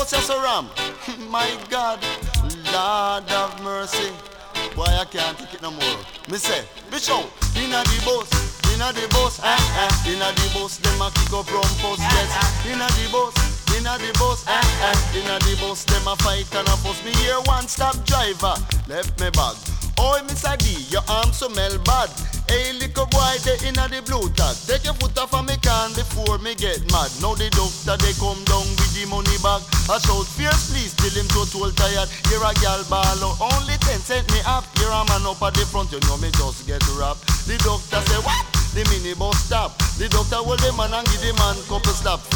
bus, yes, a ram. My God, Lord of mercy. Boy, I can't take it no more. Me say, bitch out, inna the bus, inna the bus, inna the bus, them a kick up rumpus, yes. Inna the bus, inna the bus, inna the bus, them a fight and a fuss. Me hear one stop driver left me bag. Oi, Mr. D, your arms smell bad. Hey, little boy, they inna the blue tag. Take your foot off of me can before me get mad. Now the doctor, they come down with the money bag. I shout fiercely, still him total tired. Here a gal ball out, only 10 cent me up. Here a man up at the front, you know me just get wrapped. The doctor say, what? The minibus stop. The doctor hold the man and give the man couple slap.